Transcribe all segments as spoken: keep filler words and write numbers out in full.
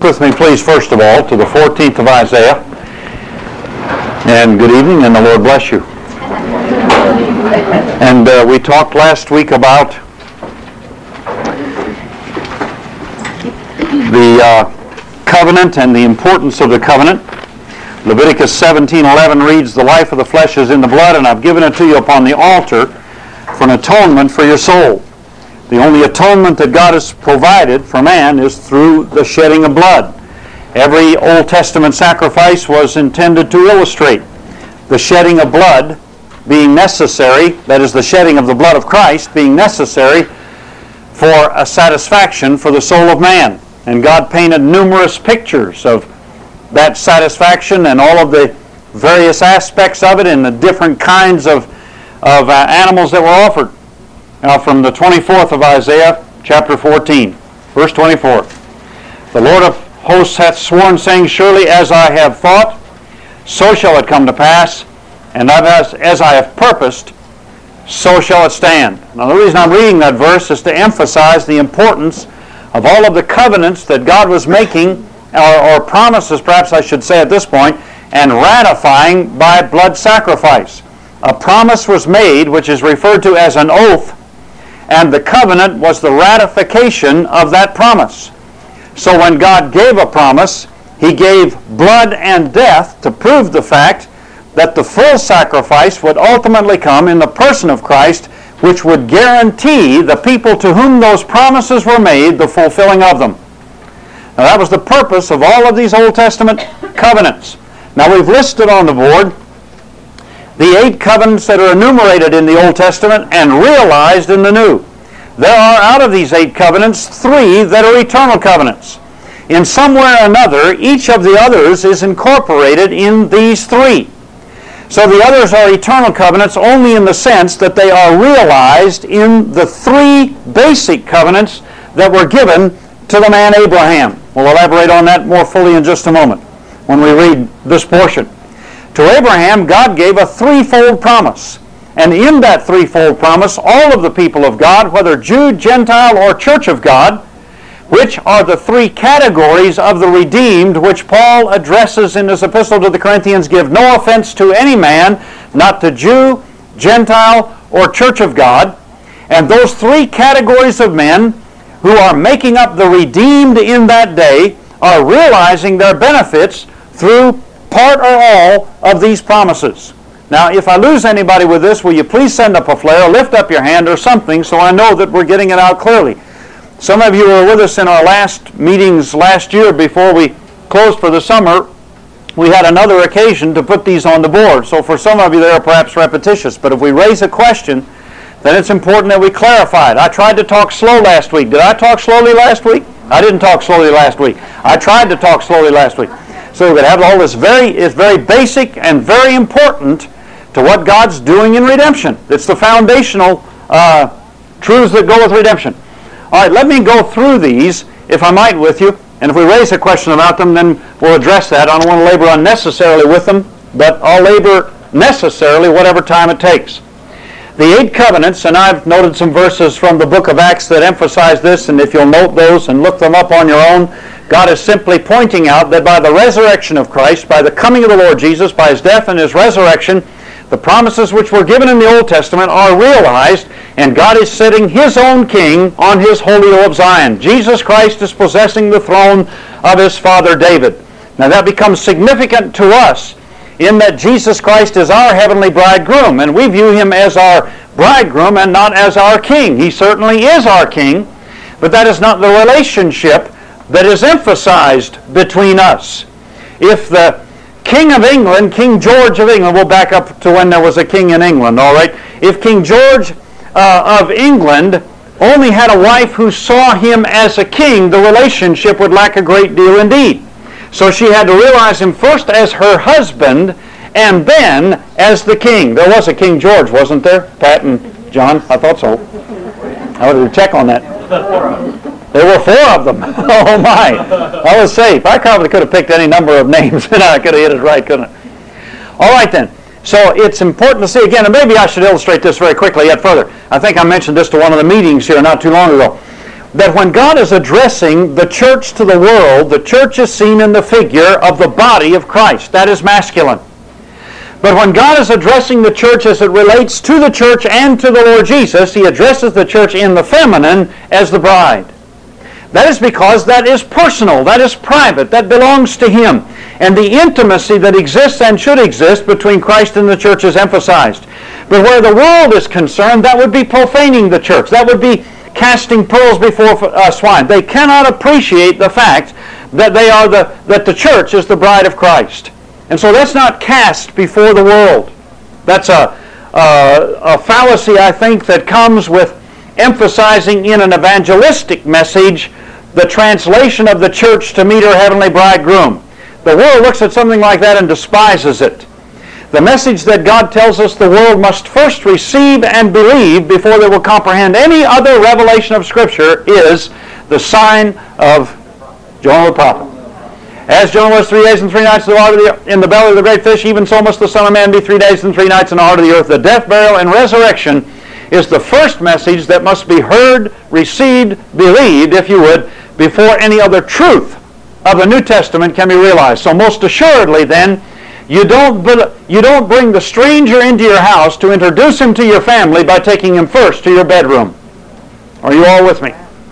With me, please, first of all, to the fourteenth of Isaiah. And good evening, and the Lord bless you. And uh, we talked last week about the uh, covenant and the importance of the covenant. Leviticus seventeen eleven reads, "The life of the flesh is in the blood, and I've given it to you upon the altar for an atonement for your soul." The only atonement that God has provided for man is through the shedding of blood. Every Old Testament sacrifice was intended to illustrate the shedding of blood being necessary, that is, the shedding of the blood of Christ being necessary for a satisfaction for the soul of man. And God painted numerous pictures of that satisfaction and all of the various aspects of it and the different kinds of, of uh, animals that were offered. Now from the twenty-fourth of Isaiah, chapter fourteen, verse twenty-four. "The Lord of hosts hath sworn, saying, Surely as I have thought, so shall it come to pass, and as, as I have purposed, so shall it stand." Now the reason I'm reading that verse is to emphasize the importance of all of the covenants that God was making, or, or promises perhaps I should say at this point, and ratifying by blood sacrifice. A promise was made, which is referred to as an oath, and the covenant was the ratification of that promise. So when God gave a promise, He gave blood and death to prove the fact that the full sacrifice would ultimately come in the person of Christ, which would guarantee the people to whom those promises were made the fulfilling of them. Now that was the purpose of all of these Old Testament covenants. Now we've listed on the board the eight covenants that are enumerated in the Old Testament and realized in the New. There are, out of these eight covenants, three that are eternal covenants. In some way or another, each of the others is incorporated in these three. So the others are eternal covenants only in the sense that they are realized in the three basic covenants that were given to the man Abraham. We'll elaborate on that more fully in just a moment when we read this portion. To Abraham, God gave a threefold promise. And in that threefold promise, all of the people of God, whether Jew, Gentile, or Church of God, which are the three categories of the redeemed, which Paul addresses in his epistle to the Corinthians, give no offense to any man, not to Jew, Gentile, or Church of God. And those three categories of men who are making up the redeemed in that day are realizing their benefits through part or all of these promises. Now, if I lose anybody with this, will you please send up a flare, lift up your hand or something so I know that we're getting it out clearly. Some of you were with us in our last meetings last year before we closed for the summer. We had another occasion to put these on the board. So for some of you, they are perhaps repetitious. But if we raise a question, then it's important that we clarify it. I tried to talk slow last week. Did I talk slowly last week? I didn't talk slowly last week. I tried to talk slowly last week. So we could have all this very, it's very basic and very important to what God's doing in redemption. It's the foundational uh, truths that go with redemption. All right, let me go through these, if I might, with you. And if we raise a question about them, then we'll address that. I don't want to labor unnecessarily with them, but I'll labor necessarily whatever time it takes. The eight covenants, and I've noted some verses from the book of Acts that emphasize this, and if you'll note those and look them up on your own, God is simply pointing out that by the resurrection of Christ, by the coming of the Lord Jesus, by His death and His resurrection, the promises which were given in the Old Testament are realized, and God is setting His own king on His holy hill of Zion. Jesus Christ is possessing the throne of His father David. Now that becomes significant to us in that Jesus Christ is our heavenly bridegroom, and we view Him as our bridegroom and not as our king. He certainly is our king, but that is not the relationship that is emphasized between us. If the King of England, King George of England, we'll back up to when there was a king in England, all right? If King George uh, of England only had a wife who saw him as a king, the relationship would lack a great deal indeed. So she had to realize him first as her husband and then as the king. There was a King George, wasn't there? Pat and John? I thought so. I wanted to check on that. There were four of them. Oh my. I was safe. I probably could have picked any number of names and I could have hit it right, couldn't I? All right then. So it's important to see again, and maybe I should illustrate this very quickly yet further. I think I mentioned this to one of the meetings here not too long ago. that when God is addressing the church to the world, the church is seen in the figure of the body of Christ. That is masculine. But when God is addressing the church as it relates to the church and to the Lord Jesus, He addresses the church in the feminine as the bride. That is because that is personal, that is private, that belongs to Him. And the intimacy that exists and should exist between Christ and the church is emphasized. But where the world is concerned, that would be profaning the church. That would be casting pearls before uh, swine. They cannot appreciate the fact that they are the that the church is the bride of Christ. And so that's not cast before the world. That's a, a, a fallacy, I think, that comes with emphasizing in an evangelistic message the translation of the church to meet her heavenly bridegroom. The world looks at something like that and despises it. The message that God tells us the world must first receive and believe before they will comprehend any other revelation of Scripture is the sign of Jonah the prophet. As Jonah was three days and three nights in the, heart of the, in the belly of the great fish, even so must the Son of Man be three days and three nights in the heart of the earth. The death, burial, and resurrection is the first message that must be heard, received, believed, if you would, before any other truth of the New Testament can be realized. So most assuredly then, you don't, you don't bring the stranger into your house to introduce him to your family by taking him first to your bedroom. Are you all with me?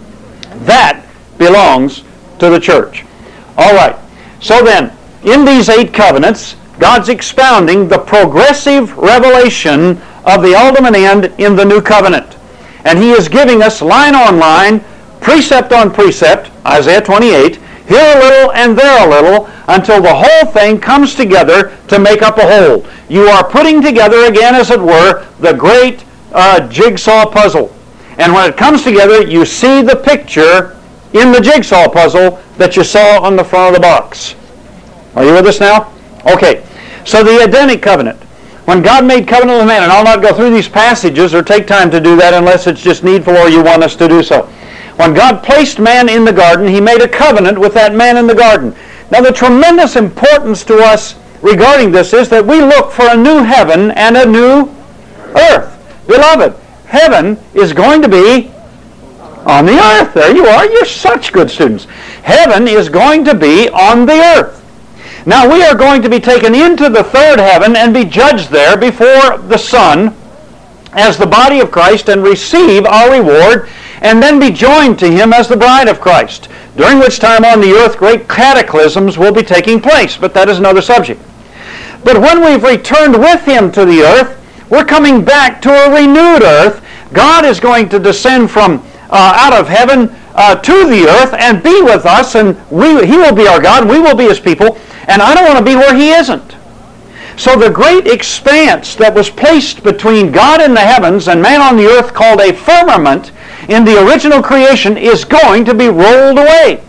That belongs to the church. All right. So then, in these eight covenants, God's expounding the progressive revelation of the ultimate end in the new covenant. And He is giving us line on line, precept on precept, Isaiah twenty-eight, here a little and there a little, until the whole thing comes together to make up a whole. You are putting together again, as it were, the great uh, jigsaw puzzle. And when it comes together, you see the picture in the jigsaw puzzle that you saw on the front of the box. Are you with us now? Okay. So the Edenic covenant. When God made covenant with man, and I'll not go through these passages or take time to do that unless it's just needful or you want us to do so. When God placed man in the garden, He made a covenant with that man in the garden. Now the tremendous importance to us regarding this is that we look for a new heaven and a new earth. Beloved, heaven is going to be on the earth. There you are. You're such good students. Heaven is going to be on the earth. Now we are going to be taken into the third heaven and be judged there before the Son as the body of Christ and receive our reward and then be joined to Him as the bride of Christ, during which time on the earth great cataclysms will be taking place, but that is another subject. But when we've returned with Him to the earth, we're coming back to a renewed earth. God is going to descend from uh, out of heaven uh, to the earth and be with us, and we, He will be our God, we will be His people, and I don't want to be where He isn't. So the great expanse that was placed between God in the heavens and man on the earth, called a firmament, in the original creation, is going to be rolled away.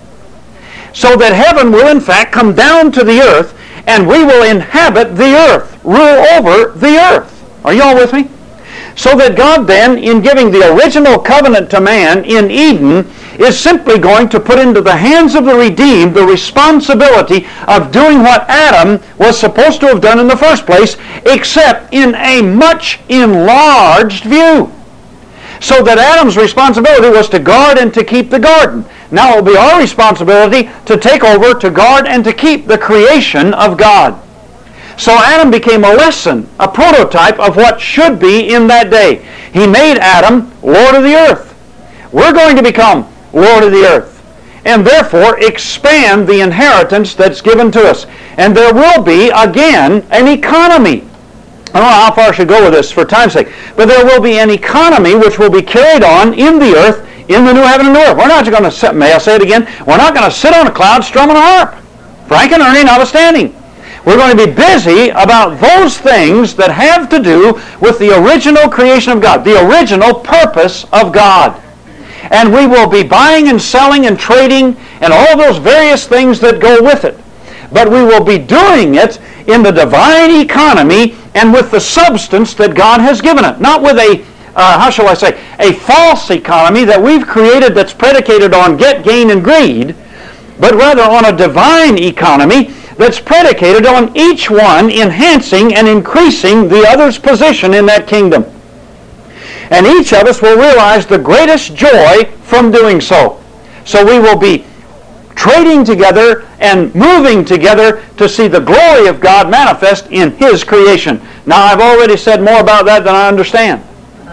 So that heaven will in fact come down to the earth, and we will inhabit the earth, rule over the earth. Are you all with me? So that God then, in giving the original covenant to man in Eden, is simply going to put into the hands of the redeemed the responsibility of doing what Adam was supposed to have done in the first place, except in a much enlarged view. So that Adam's responsibility was to guard and to keep the garden. Now it will be our responsibility to take over, to guard, and to keep the creation of God. So Adam became a lesson, a prototype of what should be in that day. He made Adam Lord of the earth. We're going to become Lord of the earth, and therefore expand the inheritance that's given to us. And there will be, again, an economy. I don't know how far I should go with this for time's sake, but there will be an economy which will be carried on in the earth, in the new heaven and new earth. We're not going to sit, may I say it again, we're not going to sit on a cloud strumming a harp. Frank and Ernie notwithstanding. We're going to be busy about those things that have to do with the original creation of God, the original purpose of God. And we will be buying and selling and trading and all those various things that go with it. But we will be doing it in the divine economy and with the substance that God has given it. Not with a, uh, how shall I say, a false economy that we've created that's predicated on get, gain, and greed, but rather on a divine economy that's predicated on each one enhancing and increasing the other's position in that kingdom. And each of us will realize the greatest joy from doing so. So we will be trading together and moving together to see the glory of God manifest in His creation. Now, I've already said more about that than I understand.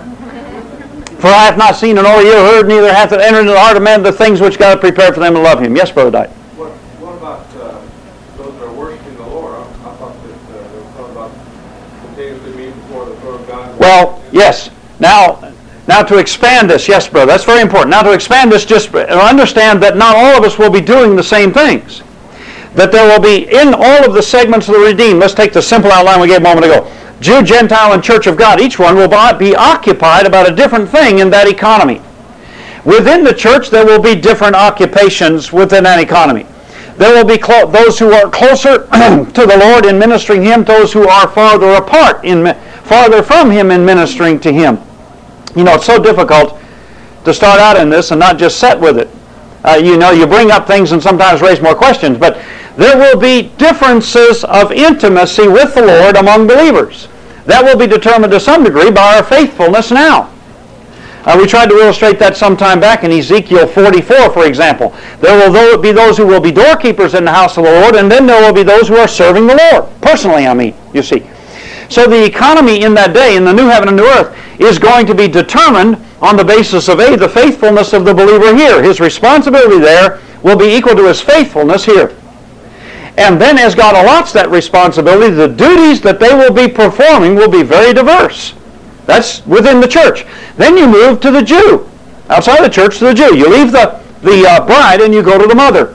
For I have not seen nor ear heard, neither hath it entered into the heart of man the things which God hath prepared for them that love Him. Yes, Brother Dyke. What, what about uh, those that are worshiping the Lord? I, I thought that uh, they were talking about continuously meeting before the throne of God. Well, yes. Now, now to expand this, yes, brother, that's very important. Now to expand this, just understand that not all of us will be doing the same things. That there will be, in all of the segments of the redeemed, let's take the simple outline we gave a moment ago. Jew, Gentile, and Church of God, each one will be occupied about a different thing in that economy. Within the church, there will be different occupations within that economy. There will be clo- those who are closer to the Lord in ministering Him, those who are farther apart, in farther from Him in ministering to Him. You know, it's so difficult to start out in this and not just set with it. Uh, you know, you bring up things and sometimes raise more questions, but there will be differences of intimacy with the Lord among believers. That will be determined to some degree by our faithfulness now. Uh, we tried to illustrate that some time back in Ezekiel forty-four, for example. There will be those who will be doorkeepers in the house of the Lord, and then there will be those who are serving the Lord. Personally, I mean, you see. So the economy in that day, in the new heaven and new earth, is going to be determined on the basis of, A, the faithfulness of the believer here. His responsibility there will be equal to his faithfulness here. And then as God allots that responsibility, the duties that they will be performing will be very diverse. That's within the church. Then you move to the Jew. Outside the church to the Jew. You leave the, the uh, bride and you go to the mother.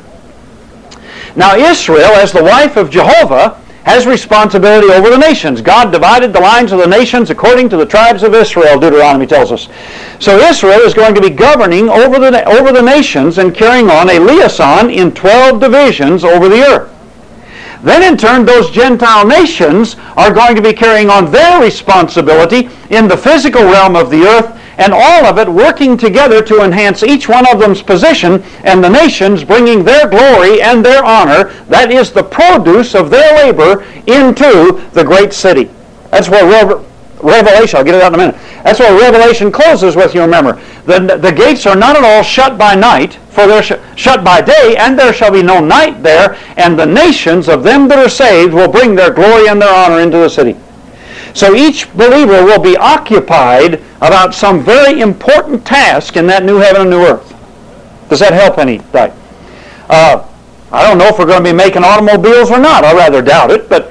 Now Israel, as the wife of Jehovah, has responsibility over the nations. God divided the lines of the nations according to the tribes of Israel, Deuteronomy tells us. So Israel is going to be governing over the, over the nations and carrying on a liaison in twelve divisions over the earth. Then in turn, those Gentile nations are going to be carrying on their responsibility in the physical realm of the earth, and all of it working together to enhance each one of them's position, and the nations bringing their glory and their honor, that is the produce of their labor, into the great city. That's where Re- Revelation, I'll get it out in a minute. That's where Revelation closes with, you remember. The, the gates are not at all shut by night, for they're sh- shut by day, and there shall be no night there, and the nations of them that are saved will bring their glory and their honor into the city. So each believer will be occupied about some very important task in that new heaven and new earth. Does that help any? Right. Uh, I don't know if we're going to be making automobiles or not. I rather doubt it, but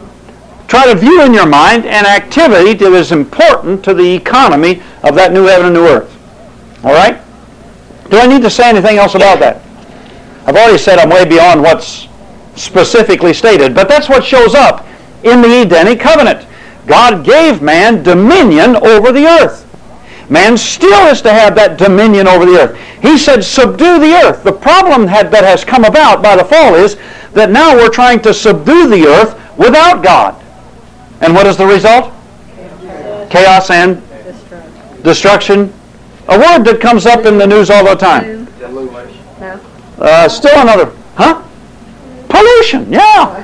try to view in your mind an activity that is important to the economy of that new heaven and new earth. All right? Do I need to say anything else about that? I've already said I'm way beyond what's specifically stated, but that's what shows up in the Edenic covenant. God gave man dominion over the earth. Man still is to have that dominion over the earth. He said, subdue the earth. The problem had, that has come about by the fall is that now we're trying to subdue the earth without God. And what is the result? Chaos, Chaos and destruction. destruction. A word that comes up in the news all the time. No. Uh, still another, huh? Pollution, yeah.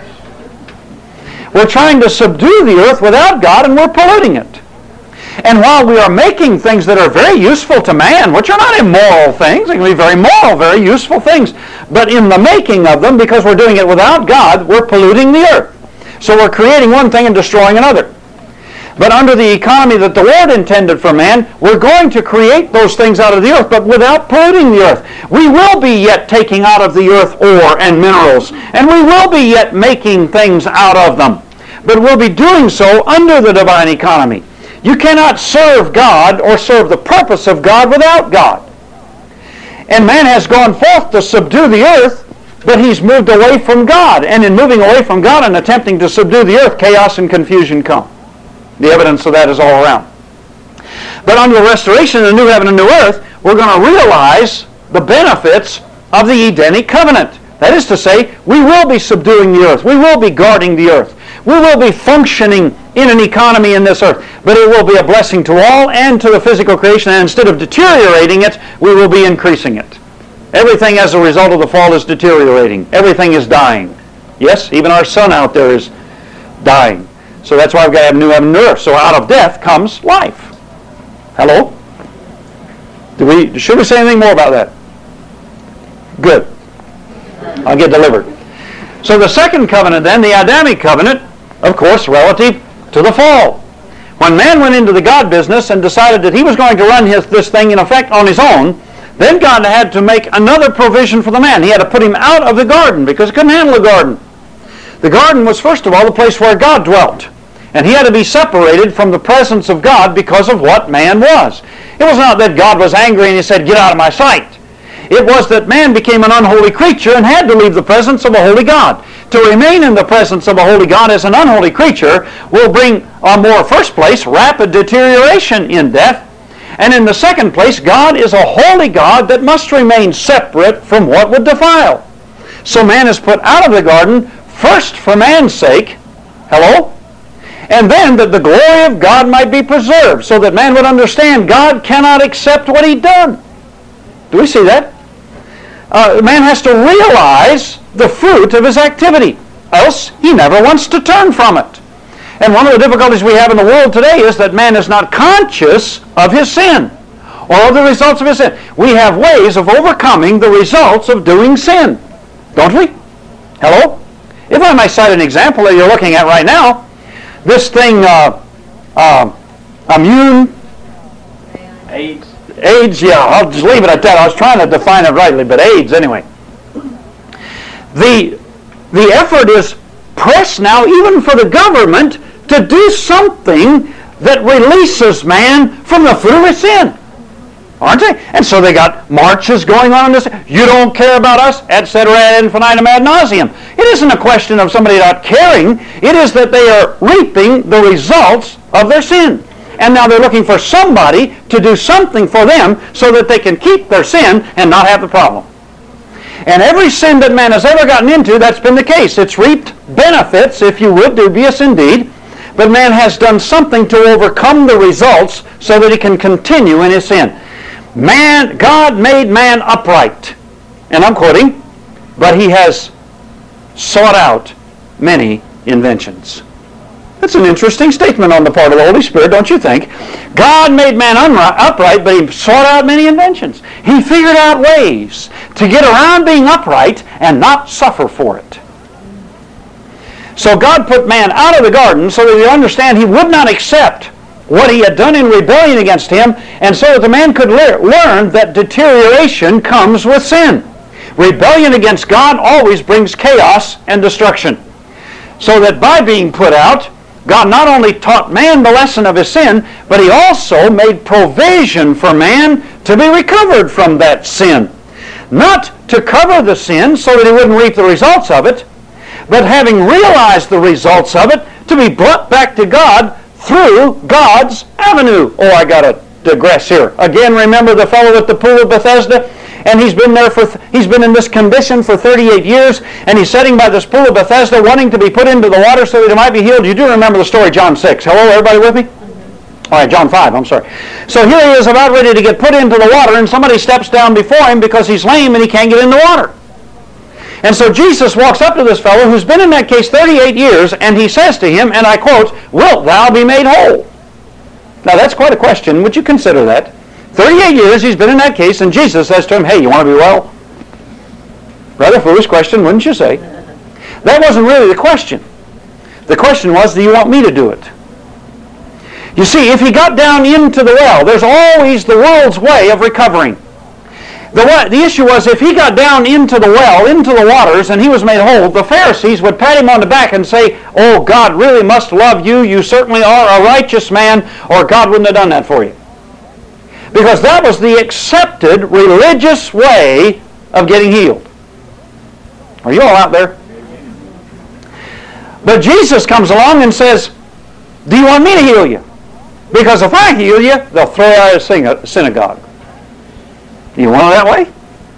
We're trying to subdue the earth without God, and we're polluting it. And while we are making things that are very useful to man, which are not immoral things, they can be very moral, very useful things, but in the making of them, because we're doing it without God, we're polluting the earth. So we're creating one thing and destroying another. But under the economy that the Lord intended for man, we're going to create those things out of the earth, but without polluting the earth. We will be yet taking out of the earth ore and minerals, and we will be yet making things out of them. But we'll be doing so under the divine economy. You cannot serve God or serve the purpose of God without God. And man has gone forth to subdue the earth, but he's moved away from God. And in moving away from God and attempting to subdue the earth, chaos and confusion come. The evidence of that is all around. But under the restoration of the new heaven and new earth, we're going to realize the benefits of the Edenic covenant. That is to say, we will be subduing the earth. We will be guarding the earth. We will be functioning in an economy in this earth. But it will be a blessing to all and to the physical creation. And instead of deteriorating it, we will be increasing it. Everything as a result of the fall is deteriorating. Everything is dying. Yes, even our sun out there is dying. So that's why we've got to have new heaven and new earth. So out of death comes life. Hello? Do we, should we say anything more about that? Good. I'll get delivered. So the second covenant then, the Adamic covenant, of course, relative to the fall. When man went into the God business and decided that he was going to run his, this thing in effect on his own, then God had to make another provision for the man. He had to put him out of the garden because he couldn't handle the garden. The garden was, first of all, the place where God dwelt. And he had to be separated from the presence of God because of what man was. It was not that God was angry and he said, "Get out of my sight." It was that man became an unholy creature and had to leave the presence of a holy God. To remain in the presence of a holy God as an unholy creature will bring, on more first place, rapid deterioration in death. And in the second place, God is a holy God that must remain separate from what would defile. So man is put out of the garden, first for man's sake. Hello? And then that the glory of God might be preserved, so that man would understand God cannot accept what he'd done. Do we see that? Uh, man has to realize the fruit of his activity, else he never wants to turn from it. And one of the difficulties we have in the world today is that man is not conscious of his sin or of the results of his sin. We have ways of overcoming the results of doing sin, don't we? Hello? If I may cite an example that you're looking at right now, this thing, uh, uh, immune... AIDS. AIDS, yeah, I'll just leave it at that. I was trying to define it rightly, but AIDS anyway. The, the effort is pressed now, even for the government, to do something that releases man from the fruit of his sin. Aren't they? And so they got marches going on in this. You don't care about us, et cetera, ad infinitum, ad nauseum. It isn't a question of somebody not caring. It is that they are reaping the results of their sin. And now they're looking for somebody to do something for them so that they can keep their sin and not have the problem. And every sin that man has ever gotten into, that's been the case. It's reaped benefits, if you would, dubious indeed, but man has done something to overcome the results so that he can continue in his sin. Man, God made man upright, and I'm quoting, but he has sought out many inventions. That's an interesting statement on the part of the Holy Spirit, don't you think? God made man upright, but he sought out many inventions. He figured out ways to get around being upright and not suffer for it. So God put man out of the garden so that you understand he would not accept what he had done in rebellion against him, and so that the man could le- learn that deterioration comes with sin. Rebellion against God always brings chaos and destruction. So that by being put out, God not only taught man the lesson of his sin, but he also made provision for man to be recovered from that sin. Not to cover the sin so that he wouldn't reap the results of it, but having realized the results of it, to be brought back to God through God's avenue. Oh, I got to digress here. Again, remember the fellow at the pool of Bethesda? And he's been there for, th- he's been in this condition for thirty-eight years, and he's sitting by this pool of Bethesda wanting to be put into the water so that he might be healed. You do remember the story, John six. Hello, everybody with me? All right, John five, I'm sorry. So here he is about ready to get put into the water, and somebody steps down before him because he's lame and he can't get in the water. And so Jesus walks up to this fellow who's been in that case thirty-eight years, and he says to him, and I quote, "Wilt thou be made whole?" Now that's quite a question. Would you consider that? thirty-eight years he's been in that case, and Jesus says to him, "Hey, you want to be well?" Rather foolish question, wouldn't you say? That wasn't really the question. The question was, do you want me to do it? You see, if he got down into the well, there's always the world's way of recovering. The, the issue was, if he got down into the well, into the waters, and he was made whole, the Pharisees would pat him on the back and say, "Oh, God really must love you. You certainly are a righteous man, or God wouldn't have done that for you." Because that was the accepted religious way of getting healed. Are you all out there? But Jesus comes along and says, "Do you want me to heal you? Because if I heal you, they'll throw you out of the synagogue." Do you want it that way?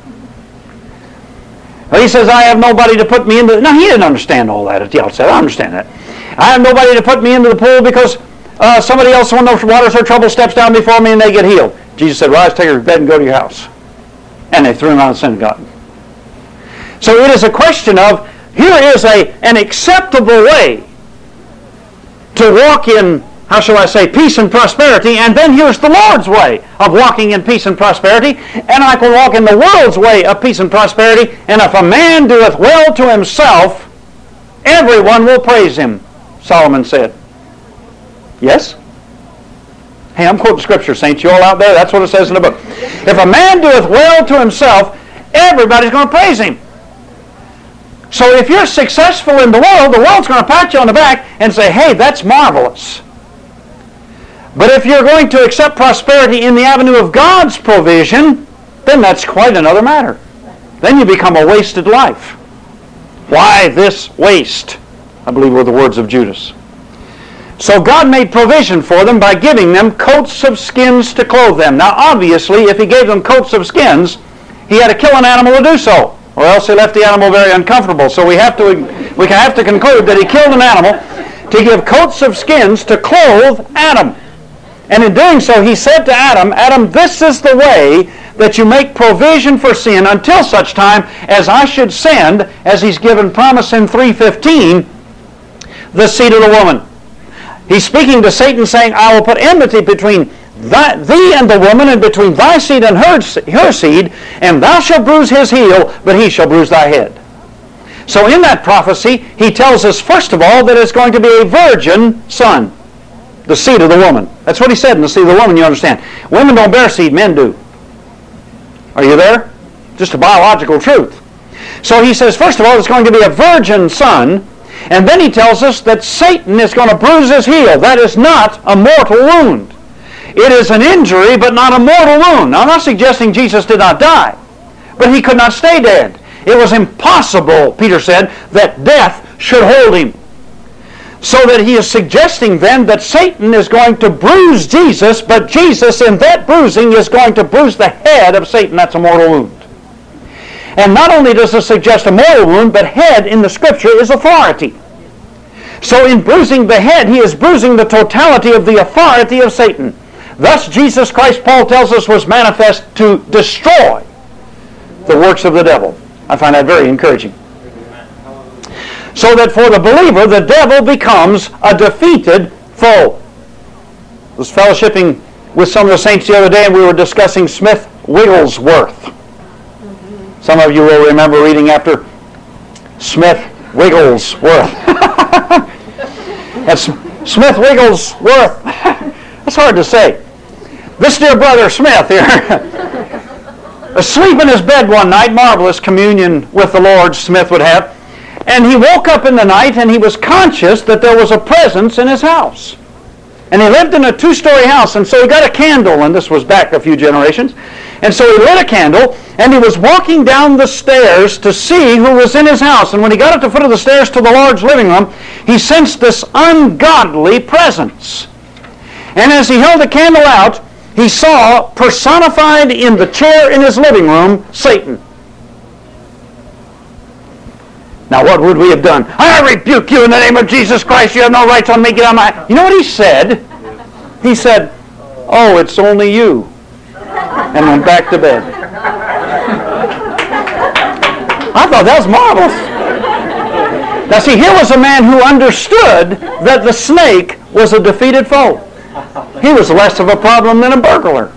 Well, he says, "I have nobody to put me into..." No, he didn't understand all that at the outset. I understand that. "I have nobody to put me into the pool because uh, somebody else, when the water's their trouble, steps down before me and they get healed." Jesus said, "Rise, take your bed, and go to your house." And they threw him out of the synagogue. So it is a question of, here is a, an acceptable way to walk in, how shall I say, peace and prosperity, and then here's the Lord's way of walking in peace and prosperity, and I can walk in the world's way of peace and prosperity, and if a man doeth well to himself, everyone will praise him, Solomon said. Yes? Hey, I'm quoting Scripture, saints. You all out there? That's what it says in the book. If a man doeth well to himself, everybody's going to praise him. So if you're successful in the world, the world's going to pat you on the back and say, hey, that's marvelous. But if you're going to accept prosperity in the avenue of God's provision, then that's quite another matter. Then you become a wasted life. Why this waste? I believe were the words of Judas. So God made provision for them by giving them coats of skins to clothe them. Now obviously, if he gave them coats of skins, he had to kill an animal to do so, or else he left the animal very uncomfortable. So we have to we have to conclude that he killed an animal to give coats of skins to clothe Adam. And in doing so, he said to Adam, Adam, this is the way that you make provision for sin until such time as I should send, as he's given promise in three fifteen, the seed of the woman. He's speaking to Satan saying, I will put enmity between thy, thee and the woman, and between thy seed and her, her seed, and thou shalt bruise his heel, but he shall bruise thy head. So in that prophecy, he tells us, first of all, that it's going to be a virgin son, the seed of the woman. That's what he said in the seed of the woman, you understand. Women don't bear seed, men do. Are you there? Just a biological truth. So he says, first of all, it's going to be a virgin son, and then he tells us that Satan is going to bruise his heel. That is not a mortal wound. It is an injury, but not a mortal wound. Now, I'm not suggesting Jesus did not die, but he could not stay dead. It was impossible, Peter said, that death should hold him. So that he is suggesting then that Satan is going to bruise Jesus, but Jesus in that bruising is going to bruise the head of Satan. That's a mortal wound. And not only does it suggest a mortal wound, but head in the Scripture is authority. So in bruising the head, he is bruising the totality of the authority of Satan. Thus Jesus Christ, Paul tells us, was manifest to destroy the works of the devil. I find that very encouraging. So that for the believer, the devil becomes a defeated foe. I was fellowshipping with some of the saints the other day, and we were discussing Smith Wigglesworth. Some of you will remember reading after Smith Wigglesworth. That's Smith Wigglesworth. That's hard to say. This dear brother Smith here, asleep in his bed one night, marvelous communion with the Lord Smith would have, and he woke up in the night and he was conscious that there was a presence in his house. And he lived in a two-story house, and so he got a candle, and this was back a few generations, and so he lit a candle, and he was walking down the stairs to see who was in his house. And when he got at the foot of the stairs to the large living room, he sensed this ungodly presence. And as he held the candle out, he saw personified in the chair in his living room, Satan. Now what would we have done? I rebuke you in the name of Jesus Christ. You have no rights on me. Get on my... You know what he said? He said, oh, it's only you. And went back to bed. I thought that was marvelous. Now see, here was a man who understood that the snake was a defeated foe. He was less of a problem than a burglar.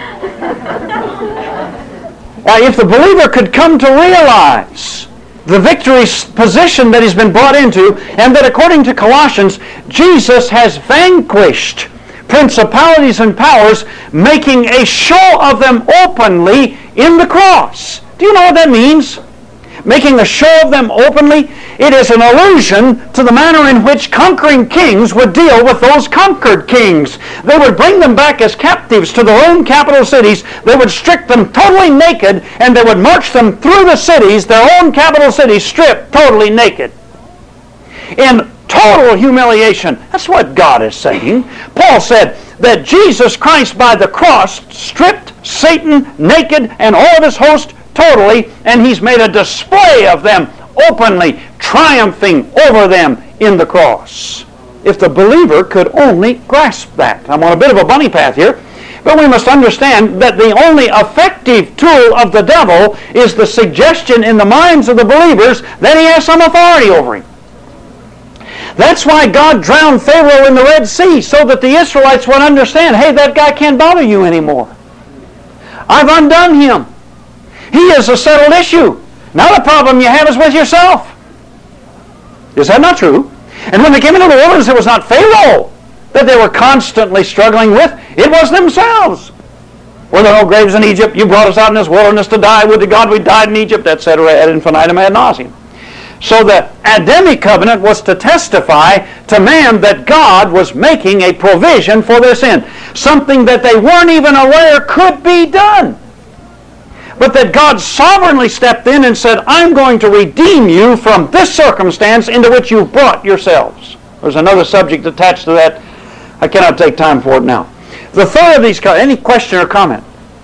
Now, if the believer could come to realize the victory position that he's been brought into, and that according to Colossians, Jesus has vanquished principalities and powers, making a show of them openly in the cross. Do you know what that means? Making a show of them openly? It is an allusion to the manner in which conquering kings would deal with those conquered kings. They would bring them back as captives to their own capital cities. They would strip them totally naked, and they would march them through the cities, their own capital cities, stripped totally naked. In total humiliation. That's what God is saying. Paul said that Jesus Christ by the cross stripped Satan naked and all of his host totally, and he's made a display of them openly, triumphing over them in the cross. If the believer could only grasp that. I'm on a bit of a bunny path here, but we must understand that the only effective tool of the devil is the suggestion in the minds of the believers that he has some authority over him. That's why God drowned Pharaoh in the Red Sea, so that the Israelites would understand, hey, that guy can't bother you anymore. I've undone him. He is a settled issue. Now the problem you have is with yourself. Is that not true? And when they came into the wilderness, it was not Pharaoh that they were constantly struggling with. It was themselves. Were there no graves in Egypt? You brought us out in this wilderness to die. Would to God we died in Egypt, et cetera, ad infinitum ad nauseam. So the Adamic covenant was to testify to man that God was making a provision for their sin. Something that they weren't even aware could be done. But that God sovereignly stepped in and said, I'm going to redeem you from this circumstance into which you've brought yourselves. There's another subject attached to that. I cannot take time for it now. The third of these covenants, any question or comment?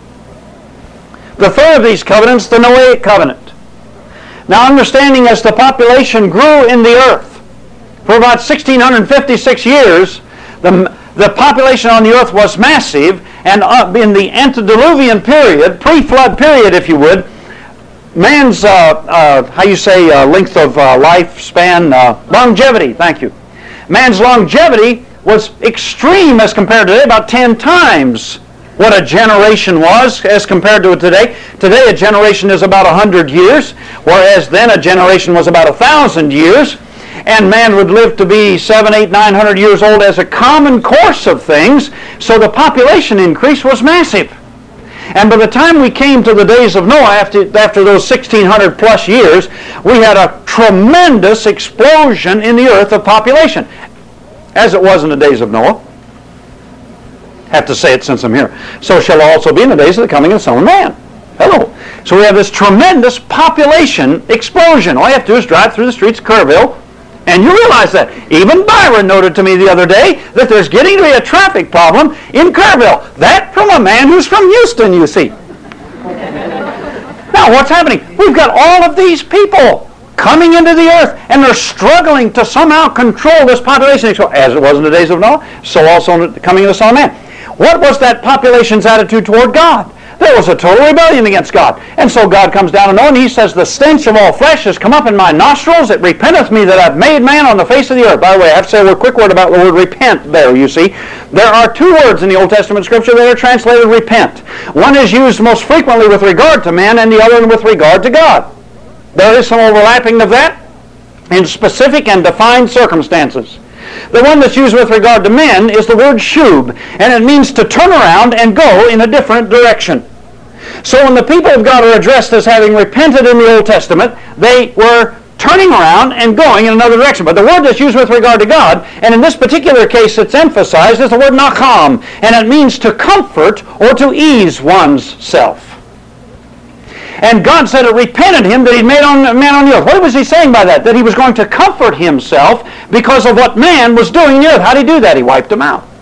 The third of these covenants, the Noahic covenant. Now, understanding as the population grew in the earth, for about one thousand six hundred fifty-six years, the, the population on the earth was massive, and uh, in the antediluvian period, pre-flood period, if you would, man's, uh, uh, how you say, uh, length of uh, lifespan, uh, longevity, thank you. Man's longevity was extreme as compared to today, about ten times what a generation was as compared to today. Today a generation is about one hundred years, whereas then a generation was about one thousand years, and man would live to be seven, eight, nine hundred years old as a common course of things, so the population increase was massive. And by the time we came to the days of Noah, after, after those sixteen hundred plus years, we had a tremendous explosion in the earth of population, as it was in the days of Noah. Have to say it since I'm here. So shall it also be in the days of the coming of the Son of Man. Hello. So we have this tremendous population explosion. All you have to do is drive through the streets of Kerrville, and you realize that. Even Byron noted to me the other day that there's getting to be a traffic problem in Kerrville. That from a man who's from Houston, you see. Now, what's happening? We've got all of these people coming into the earth, and they're struggling to somehow control this population. As it was in the days of Noah, so also in the coming of the Son of Man. What was that population's attitude toward God? There was a total rebellion against God. And so God comes down to Noah, and he says, the stench of all flesh has come up in my nostrils. It repenteth me that I've made man on the face of the earth. By the way, I have to say a quick word about the word repent there, you see. There are two words in the Old Testament Scripture that are translated repent. One is used most frequently with regard to man, and the other with regard to God. There is some overlapping of that in specific and defined circumstances. The one that's used with regard to men is the word shub, and it means to turn around and go in a different direction. So when the people of God are addressed as having repented in the Old Testament, they were turning around and going in another direction. But the word that's used with regard to God, and in this particular case it's emphasized, is the word nacham, and it means to comfort or to ease one's self. And God said it repented him that he made on, man on the earth. What was he saying by that? That he was going to comfort himself because of what man was doing in the earth. How did he do that? He wiped them out.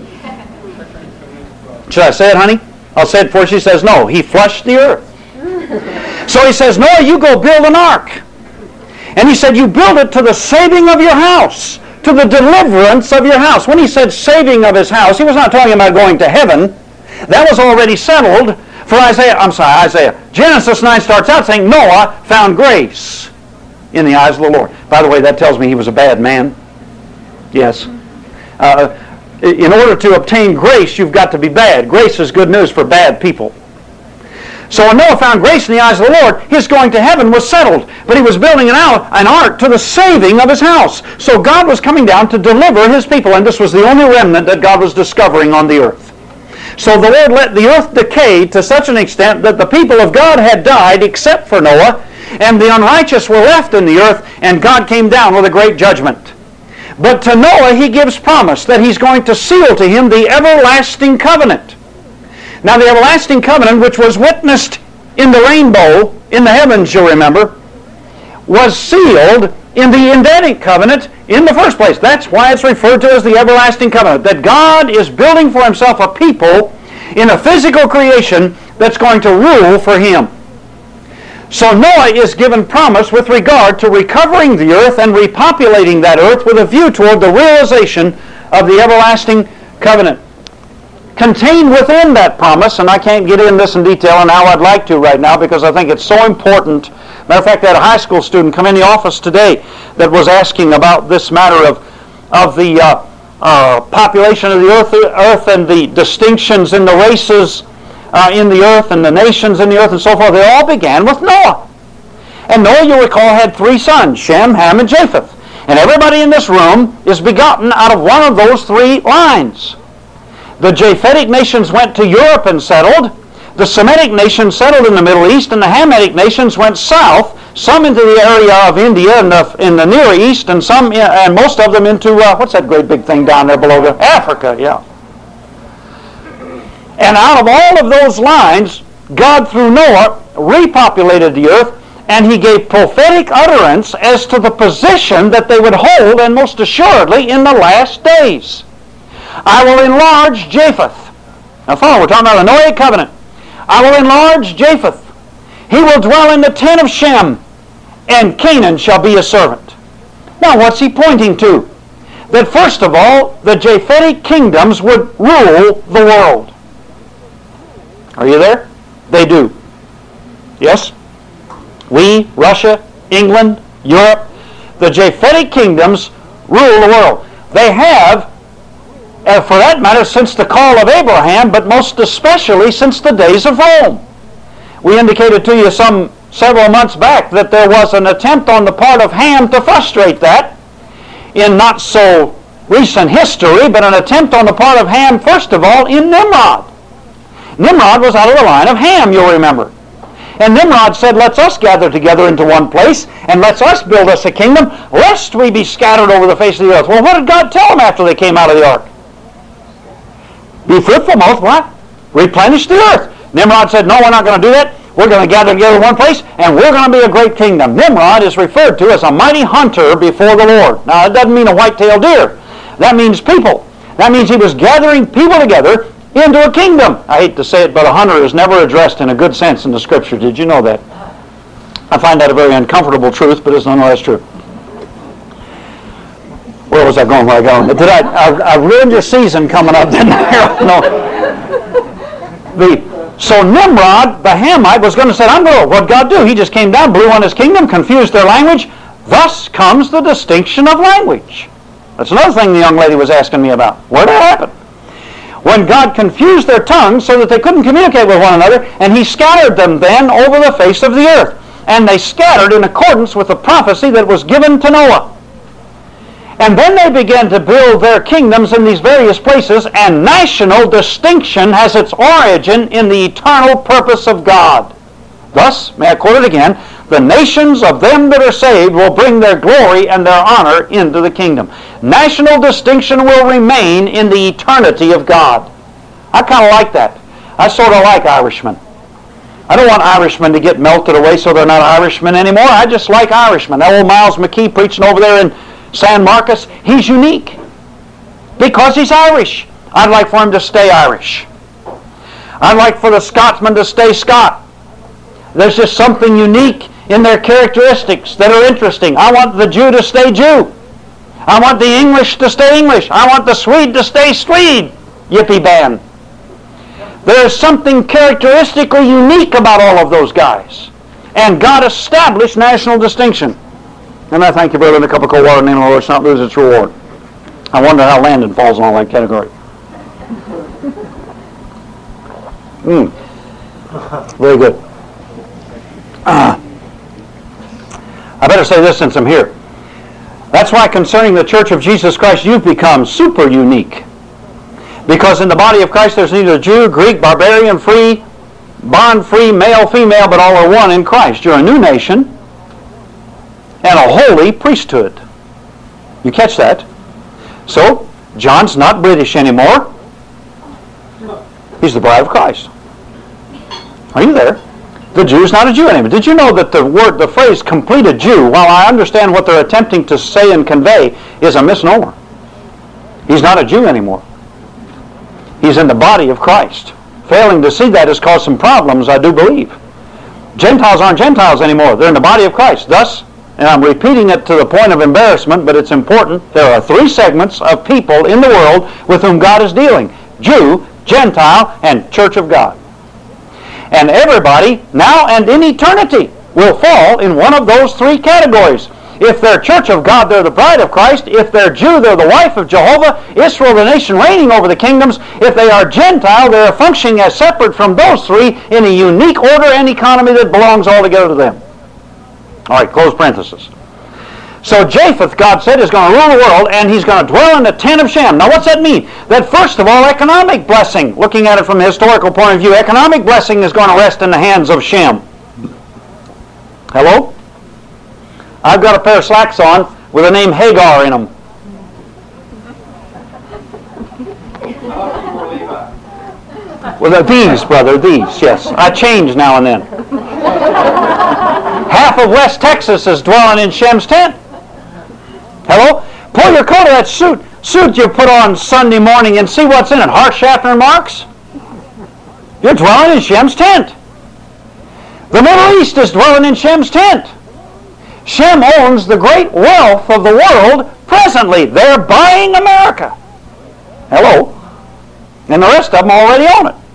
Should I say it, honey? I'll say it before she says no. He flushed the earth. So he says, Noah, you go build an ark. And he said, you build it to the saving of your house, to the deliverance of your house. When he said saving of his house, he was not talking about going to heaven. That was already settled. For Isaiah, I'm sorry, Isaiah. Genesis nine starts out saying Noah found grace in the eyes of the Lord. By the way, that tells me he was a bad man. Yes. Uh, in order to obtain grace, you've got to be bad. Grace is good news for bad people. So when Noah found grace in the eyes of the Lord, his going to heaven was settled. But he was building an, out, an ark to the saving of his house. So God was coming down to deliver his people, and this was the only remnant that God was discovering on the earth. So the Lord let the earth decay to such an extent that the people of God had died except for Noah, and the unrighteous were left in the earth, and God came down with a great judgment. But to Noah he gives promise that he's going to seal to him the everlasting covenant. Now the everlasting covenant, which was witnessed in the rainbow in the heavens, you'll remember, was sealed in the Edenic covenant in the first place. That's why it's referred to as the everlasting covenant. That God is building for himself a people in a physical creation that's going to rule for him. So Noah is given promise with regard to recovering the earth and repopulating that earth with a view toward the realization of the everlasting covenant. contained within that promise, and I can't get into this in detail, and how I'd like to right now because I think it's so important. Matter of fact, I had a high school student come in the office today that was asking about this matter of, of the uh, uh, population of the earth, earth and the distinctions in the races uh, in the earth and the nations in the earth and so forth. They all began with Noah. And Noah, you recall, had three sons, Shem, Ham, and Japheth. And everybody in this room is begotten out of one of those three lines. The Japhetic nations went to Europe and settled. The Semitic nations settled in the Middle East, and the Hamitic nations went south, some into the area of India and the, in the Near East, and some, and most of them into, uh, what's that great big thing down there below there? Africa, yeah. And out of all of those lines, God, through Noah, repopulated the earth, and he gave prophetic utterance as to the position that they would hold, and most assuredly, in the last days. I will enlarge Japheth. Now follow, we're talking about the Noahic covenant. I will enlarge Japheth. He will dwell in the tent of Shem, and Canaan shall be a servant. Now what's he pointing to? That first of all, the Japhetic kingdoms would rule the world. Are you there? They do. Yes? We, Russia, England, Europe, the Japhetic kingdoms rule the world. They have, uh, for that matter, since the call of Abraham, but most especially since the days of Rome. We indicated to you some several months back that there was an attempt on the part of Ham to frustrate that in not so recent history, but an attempt on the part of Ham, first of all, in Nimrod. Nimrod was out of the line of Ham, you'll remember. And Nimrod said, let's us gather together into one place, and let's us build us a kingdom, lest we be scattered over the face of the earth. Well, what did God tell them after they came out of the ark? Be fruitful, multiply, replenish the earth. Nimrod said, no, we're not going to do that. We're going to gather together in one place, and we're going to be a great kingdom. Nimrod is referred to as a mighty hunter before the Lord. Now, it doesn't mean a white-tailed deer. That means people. That means he was gathering people together into a kingdom. I hate to say it, but a hunter is never addressed in a good sense in the Scripture. Did you know that? I find that a very uncomfortable truth, but it's nonetheless true. Where was I going? Where I going? Did I, I, I ruined your season coming up, didn't I? No. The, so Nimrod, the Hamite, was going to say, I'm going to, what'd God do? He just came down, blew on his kingdom, confused their language. Thus comes the distinction of language. That's another thing the young lady was asking me about. Where did that happen? When God confused their tongues so that they couldn't communicate with one another, and he scattered them then over the face of the earth. And they scattered in accordance with the prophecy that was given to Noah. And then they began to build their kingdoms in these various places, and national distinction has its origin in the eternal purpose of God. Thus, may I quote it again, the nations of them that are saved will bring their glory and their honor into the kingdom. National distinction will remain in the eternity of God. I kind of like that. I sort of like Irishmen. I don't want Irishmen to get melted away so they're not Irishmen anymore. I just like Irishmen. That old Miles McKee preaching over there in San Marcos, he's unique because he's Irish. I'd like for him to stay Irish. I'd like for the Scotsman to stay Scot. There's just something unique in their characteristics that are interesting. I want the Jew to stay Jew. I want the English to stay English. I want the Swede to stay Swede. Yippee band. There is something characteristically unique about all of those guys. And God established national distinction. And I thank you, brother, in a cup of cold water in the name of the Lord, it's not lose its reward. I wonder how Landon falls in all that category. Mm. Very good. Uh, I better say this since I'm here. That's why concerning the Church of Jesus Christ, you've become super unique. Because in the body of Christ, there's neither Jew, Greek, barbarian, free, bond, free, male, female, but all are one in Christ. You're a new nation and a holy priesthood. You catch that? So, John's not British anymore. He's the bride of Christ. Are you there? The Jew's not a Jew anymore. Did you know that the word, the phrase completed Jew, while I understand what they're attempting to say and convey, is a misnomer. He's not a Jew anymore. He's in the body of Christ. Failing to see that has caused some problems, I do believe. Gentiles aren't Gentiles anymore. They're in the body of Christ. Thus, and I'm repeating it to the point of embarrassment, but it's important, there are three segments of people in the world with whom God is dealing. Jew, Gentile, and Church of God. And everybody, now and in eternity, will fall in one of those three categories. If they're Church of God, they're the bride of Christ. If they're Jew, they're the wife of Jehovah. Israel, the nation reigning over the kingdoms. If they are Gentile, they're functioning as separate from those three in a unique order and economy that belongs altogether to them. All right, close parenthesis. So Japheth, God said, is going to rule the world, and he's going to dwell in the tent of Shem. Now what's that mean? That first of all, economic blessing, looking at it from a historical point of view, economic blessing is going to rest in the hands of Shem. Hello? I've got a pair of slacks on with the name Hagar in them. Well, they're these, brother, these, yes. I change now and then. Half of West Texas is dwelling in Shem's tent. Hello? Pull your coat of that suit, suit you put on Sunday morning and see what's in it. Hart, Schaffner marks? You're dwelling in Shem's tent. The Middle East is dwelling in Shem's tent. Shem owns the great wealth of the world presently. They're buying America. Hello? And the rest of them already own it.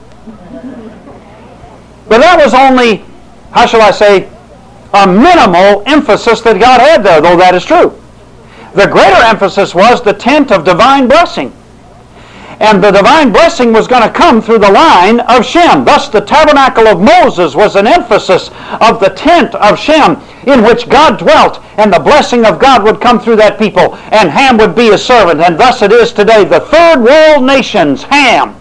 But that was only, how shall I say, a minimal emphasis that God had there, though that is true. The greater emphasis was the tent of divine blessing. And the divine blessing was going to come through the line of Shem. Thus the tabernacle of Moses was an emphasis of the tent of Shem in which God dwelt, and the blessing of God would come through that people, and Ham would be his servant. And thus it is today. The third world nations, Ham,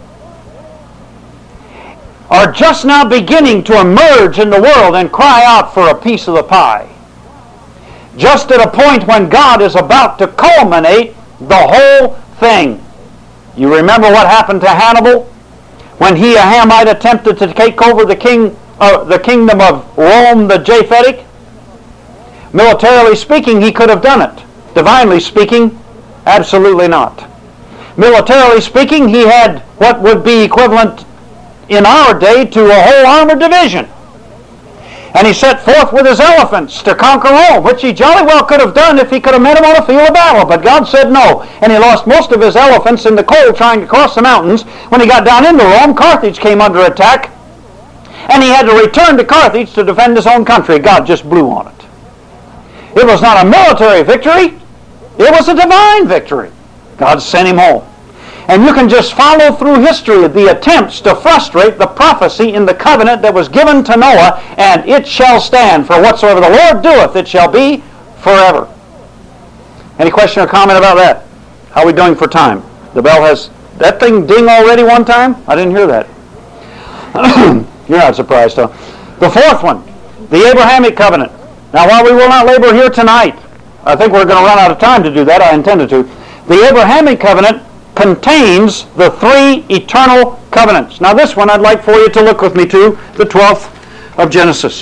are just now beginning to emerge in the world and cry out for a piece of the pie. Just at a point when God is about to culminate the whole thing. You remember what happened to Hannibal when he, a Hamite, attempted to take over the king, uh, the kingdom of Rome, the Japhetic? Militarily speaking, he could have done it. Divinely speaking, absolutely not. Militarily speaking, he had what would be equivalent in our day to a whole armored division. And he set forth with his elephants to conquer Rome, which he jolly well could have done if he could have met him on a field of battle. But God said no. And he lost most of his elephants in the cold trying to cross the mountains. When he got down into Rome, Carthage came under attack. And he had to return to Carthage to defend his own country. God just blew on it. It was not a military victory. It was a divine victory. God sent him home. And you can just follow through history the attempts to frustrate the prophecy in the covenant that was given to Noah, and it shall stand, for whatsoever the Lord doeth, it shall be forever. Any question or comment about that? How are we doing for time? The bell has, that thing ding already one time? I didn't hear that. You're not surprised, huh? The fourth one, the Abrahamic covenant. Now, while we will not labor here tonight, I think we're going to run out of time to do that. I intended to. The Abrahamic covenant contains the three eternal covenants. Now this one I'd like for you to look with me to, the twelfth of Genesis.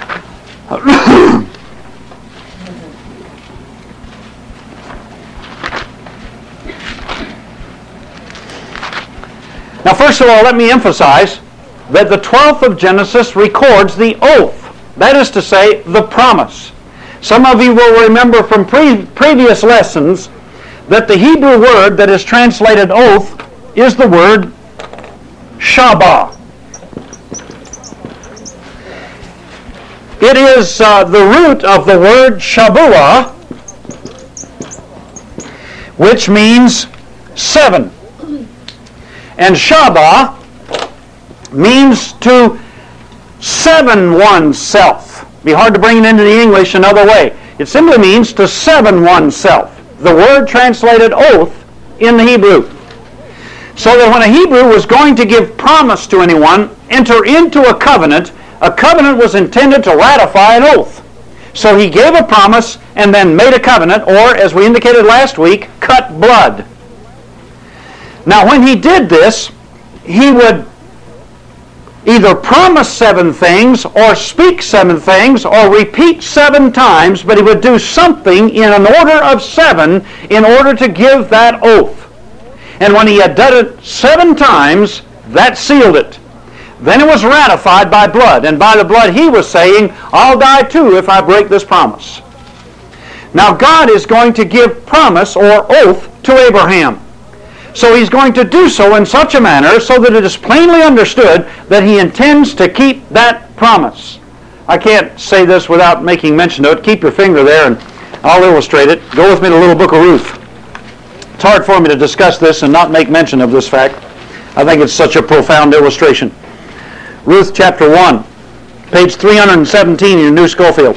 Now first of all, let me emphasize that the twelfth of Genesis records the oath. That is to say, the promise. Some of you will remember from pre- previous lessons that the Hebrew word that is translated oath is the word Shabbat. It is uh, the root of the word Shabuah, which means seven. And Shabbat means to seven oneself. It'd be hard to bring it into the English another way. It simply means to seven oneself. The word translated oath in the Hebrew. So that when a Hebrew was going to give promise to anyone, enter into a covenant, a covenant was intended to ratify an oath. So he gave a promise and then made a covenant, or as we indicated last week, cut blood. Now when he did this, he would either promise seven things or speak seven things or repeat seven times, but he would do something in an order of seven in order to give that oath. And when he had done it seven times, that sealed it. Then it was ratified by blood, and by the blood he was saying, I'll die too if I break this promise. Now God is going to give promise or oath to Abraham. So he's going to do so in such a manner so that it is plainly understood that he intends to keep that promise. I can't say this without making mention of it. Keep your finger there and I'll illustrate it. Go with me to the little book of Ruth. It's hard for me to discuss this and not make mention of this fact. I think it's such a profound illustration. Ruth chapter one, page three hundred seventeen in your New Schofield.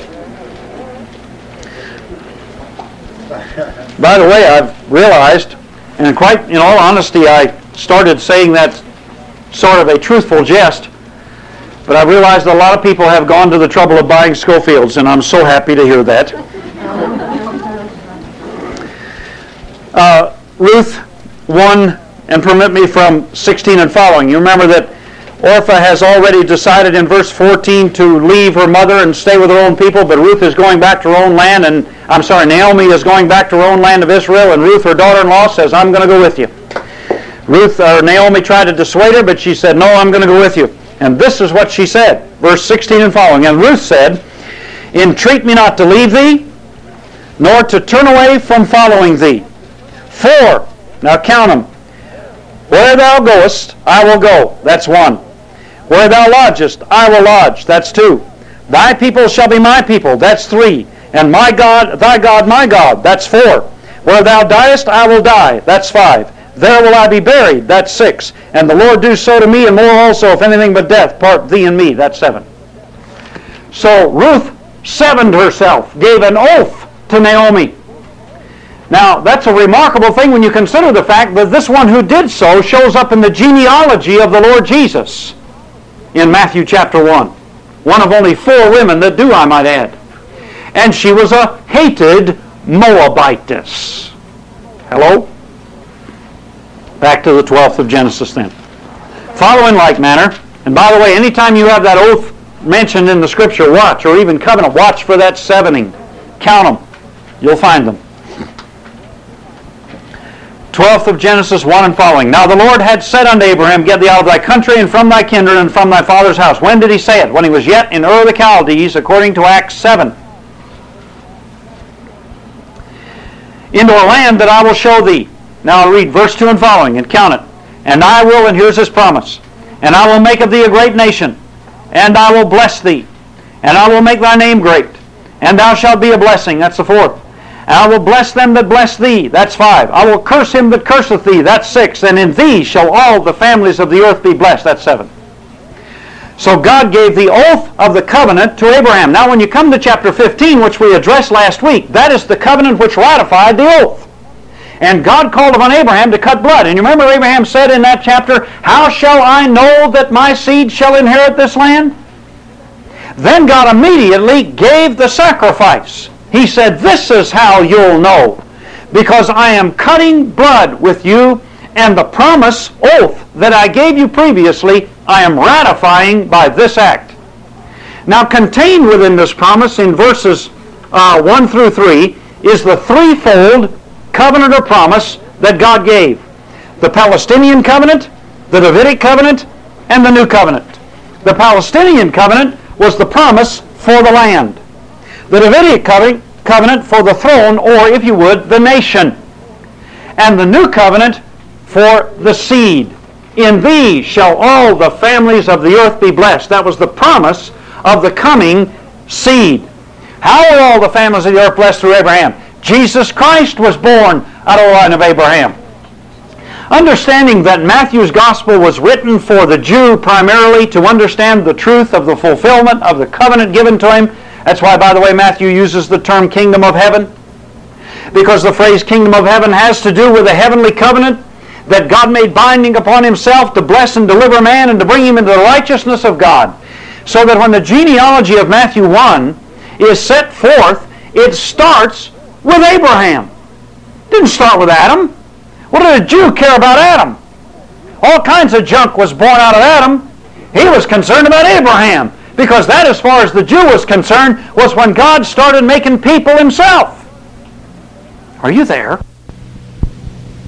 By the way, I've realized, and quite in all honesty, I started saying that sort of a truthful jest, but I realized a lot of people have gone to the trouble of buying Schofields, and I'm so happy to hear that. Uh, Ruth one, and permit me from sixteen and following. You remember that Orpah has already decided in verse fourteen to leave her mother and stay with her own people, but Ruth is going back to her own land, and I'm sorry, Naomi is going back to her own land of Israel, and Ruth, her daughter-in-law, says, I'm going to go with you. Ruth, or Naomi tried to dissuade her, but she said, no, I'm going to go with you. And this is what she said, verse sixteen and following. And Ruth said, entreat me not to leave thee, nor to turn away from following thee. For, now count them, where thou goest, I will go. That's one. Where thou lodgest, I will lodge. That's two. Thy people shall be my people. That's three. And my God, thy God, my God. That's four. Where thou diest, I will die. That's five. There will I be buried. That's six. And the Lord do so to me, and more also, if anything but death part thee and me. That's seven. So Ruth sevened herself, gave an oath to Naomi. Now, that's a remarkable thing when you consider the fact that this one who did so shows up in the genealogy of the Lord Jesus in Matthew chapter one. One of only four women that do, I might add. And she was a hated Moabitess. Hello? Back to the twelfth of Genesis then. Follow in like manner. And by the way, anytime you have that oath mentioned in the Scripture, watch, or even covenant, watch for that sevening. Count them. You'll find them. twelfth of Genesis one and following. Now the Lord had said unto Abraham, get thee out of thy country and from thy kindred and from thy father's house. When did he say it? When he was yet in Ur of the Chaldees, according to Acts seven. Into a land that I will show thee. Now I'll read verse two and following and count it. And I will, and here's his promise, and I will make of thee a great nation, and I will bless thee, and I will make thy name great, and thou shalt be a blessing. That's the fourth. And I will bless them that bless thee. That's five. I will curse him that curseth thee. That's six. And in thee shall all the families of the earth be blessed. That's seven. So God gave the oath of the covenant to Abraham. Now when you come to chapter fifteen, which we addressed last week, that is the covenant which ratified the oath. And God called upon Abraham to cut blood. And you remember Abraham said in that chapter, how shall I know that my seed shall inherit this land? Then God immediately gave the sacrifice. He said, this is how you'll know, because I am cutting blood with you, and the promise, oath, that I gave you previously, I am ratifying by this act. Now contained within this promise in verses uh, one through three is the threefold covenant or promise that God gave. The Palestinian covenant, the Davidic covenant, and the new covenant. The Palestinian covenant was the promise for the land. The Davidic covenant for the throne, or if you would, the nation. And the new covenant for the seed. In thee shall all the families of the earth be blessed. That was the promise of the coming seed. How are all the families of the earth blessed through Abraham? Jesus Christ was born out of the line of Abraham. Understanding that Matthew's gospel was written for the Jew primarily to understand the truth of the fulfillment of the covenant given to him. That's why, by the way, Matthew uses the term kingdom of heaven. Because the phrase kingdom of heaven has to do with a heavenly covenant that God made binding upon himself to bless and deliver man and to bring him into the righteousness of God. So that when the genealogy of Matthew one is set forth, it starts with Abraham. It didn't start with Adam. What did a Jew care about Adam? All kinds of junk was born out of Adam. He was concerned about Abraham, because that, as far as the Jew was concerned, was when God started making people himself. Are you there?